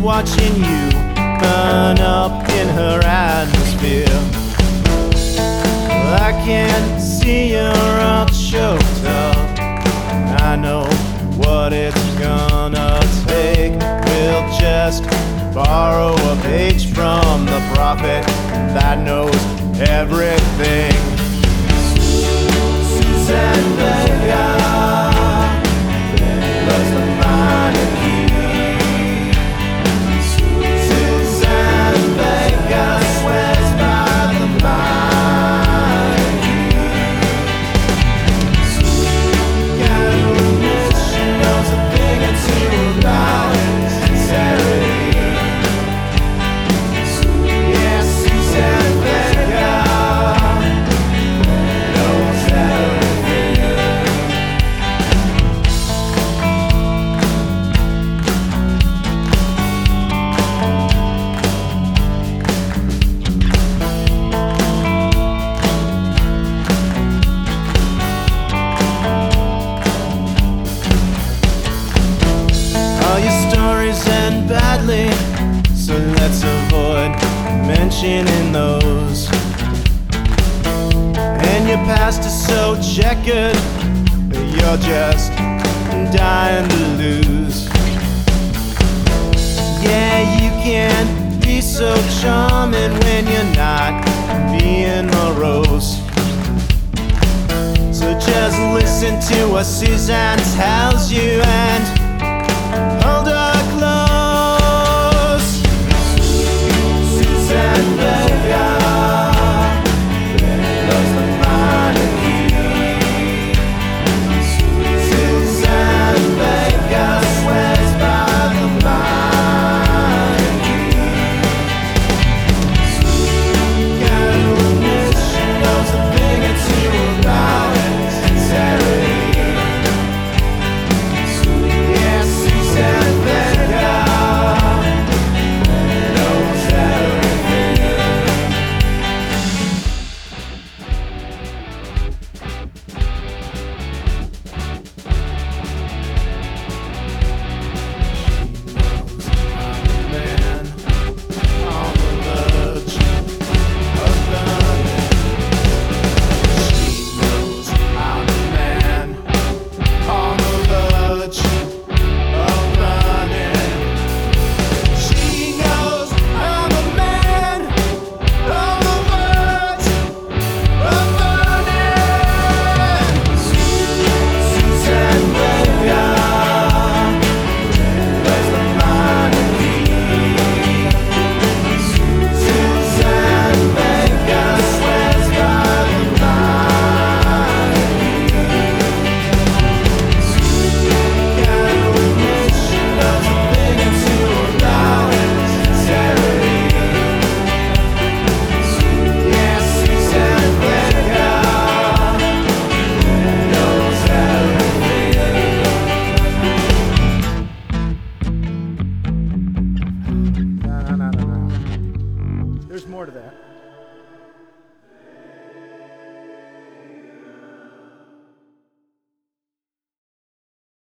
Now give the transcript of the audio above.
watching you burn up in her atmosphere. I can see you're all choked up. I know what it's gonna take. We'll just borrow a page from the prophet that knows everything. Suzanne Vega loves the monarchy. Suzanne Vega swears by the monarchy. She knows a thing or two about sincerity. Yes, Suzanne Vega knows everything. All your stories end badly, so let's avoid mentioning those. And your past is so checkered that you're just dying to lose. Yeah, you can be so charming when you're not being morose. So just listen to what Suzanne tells you and hold her close. Suzanne Vega loves the monarchy. Suzanne Vega swears by the monarchy. She knows a thing or two about sincerity. Yes, Suzanne Vega knows everything. Man on the verge of burning. She knows I'm a man on the verge of burning. She knows I'm a man on the verge of burning. Suzanne Vega loves the monarchy. Suzanne Vega swears by the monarchy. She knows a thing or two about sincerity. Yes, Suzanne Vega knows everything. No. There's more to that.